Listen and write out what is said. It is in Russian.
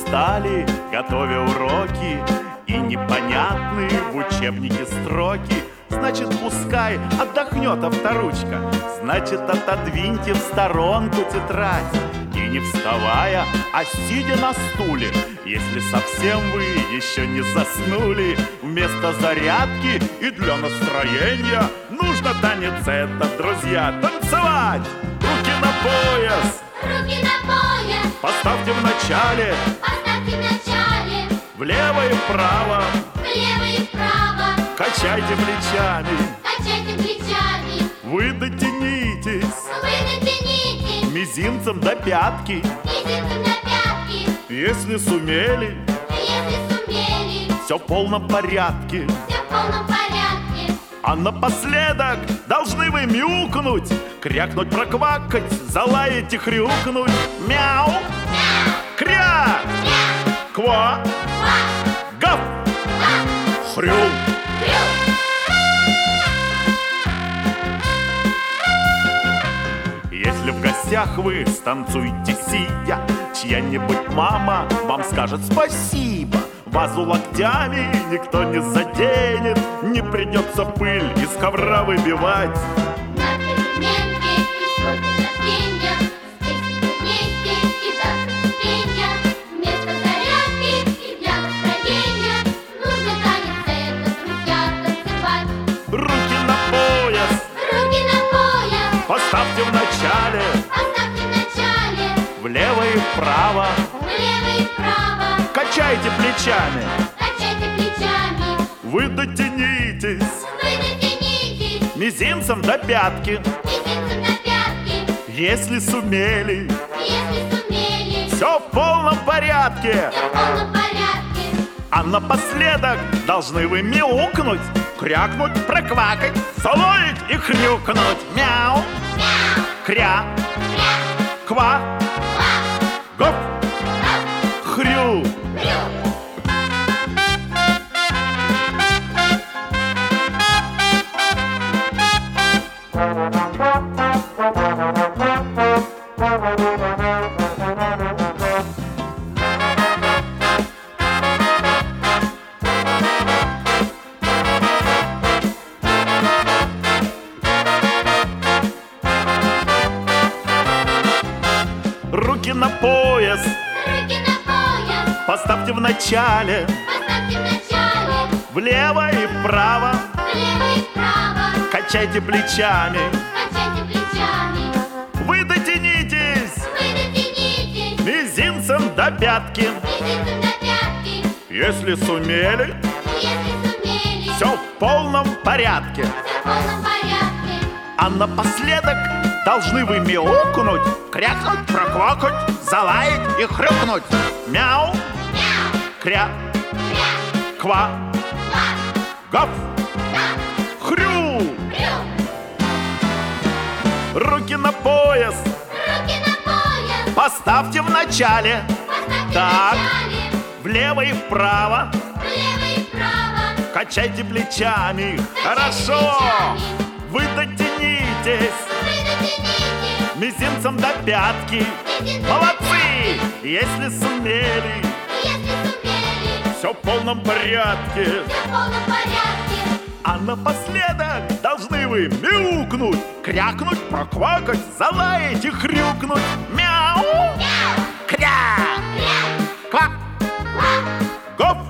устали, готовя уроки, и непонятные в учебнике строки. Значит, пускай отдохнет авторучка, значит, отодвиньте в сторонку тетрадь. И не вставая, а сидя на стуле, если совсем вы еще не заснули, вместо зарядки и для настроения нужно танец этот, друзья, танцевать! Руки на пояс! Руки на пояс! Поставьте в начале! Поставьте в начале! Влево и вправо! Влево и вправо! Качайте плечами! Качайте плечами! Вы дотянитесь! Вы дотянитесь! Мизинцем до пятки! Мизинцем до пятки! Если сумели! Если сумели! Все в полном порядке! Все в полном порядке! А напоследок должны вы мяукнуть, крякнуть, проквакать, залаять и хрюкнуть. Мяу! Мяу! Кря! Кря! Ква! Ква! Гав! Гав! Хрю! Хрю! Если в гостях вы станцуете сидя, чья-нибудь мама вам скажет спасибо. Вазу локтями никто не заденет, не придется пыль из ковра выбивать. На переменке и сроки рождения, встретимся вместе и завтра ступенья. Вместо зарядки и для настроения нужно танец этот, друзья, танцевать. Руки на пояс! Руки на пояс! Поставьте в начале! Поставьте в начале! Влево и вправо! Влево и вправо! Качайте плечами! Качайте плечами! Вы дотянитесь! Вы дотянитесь! Мизинцем до пятки! Мизинцем до пятки! Если сумели! Если сумели! Все в полном порядке! Все в полном порядке! А напоследок должны вы мяукнуть, крякнуть, проквакать, залаять и хрюкнуть. Мяу! Мяу! Кря! Кря! Ква! Ква! Гоп! Гав! Хрю! Хрю! Руки на пояс! Руки на пояс! Поставьте в начале! Поставьте в начале! Влево и вправо! Влево и вправо! Качайте плечами! Качайте плечами! Вы дотянитесь! Вы дотянитесь! Мизинцем до пятки! Мизинцем до пятки! Если сумели, Если сумели! все в полном порядке! Все в полном порядке! А напоследок должны вы мяукнуть, крякнуть, проквакать, залаять и хрюкнуть. Мяу! Мяу! Кря! Кря! Ква! Ква! Гав! Гав! Хрю! Хрю! Руки на пояс! Руки на пояс! Поставьте в начале! Поставьте Так. в начале! Влево и вправо! Влево и вправо! Качайте плечами! Качайте Хорошо! плечами. Вы дотянитесь! Вы дотянитесь! Мизинцем до пятки! Мизинцем до Молодцы! пятки. Если сумели, Если сумели! все в полном порядке! Все в полном порядке! А напоследок должны вы мяукнуть, крякнуть, проквакать, залаять и хрюкнуть. Мяу! Мяу! Кря! Кря! Ква! Ква! Гоп!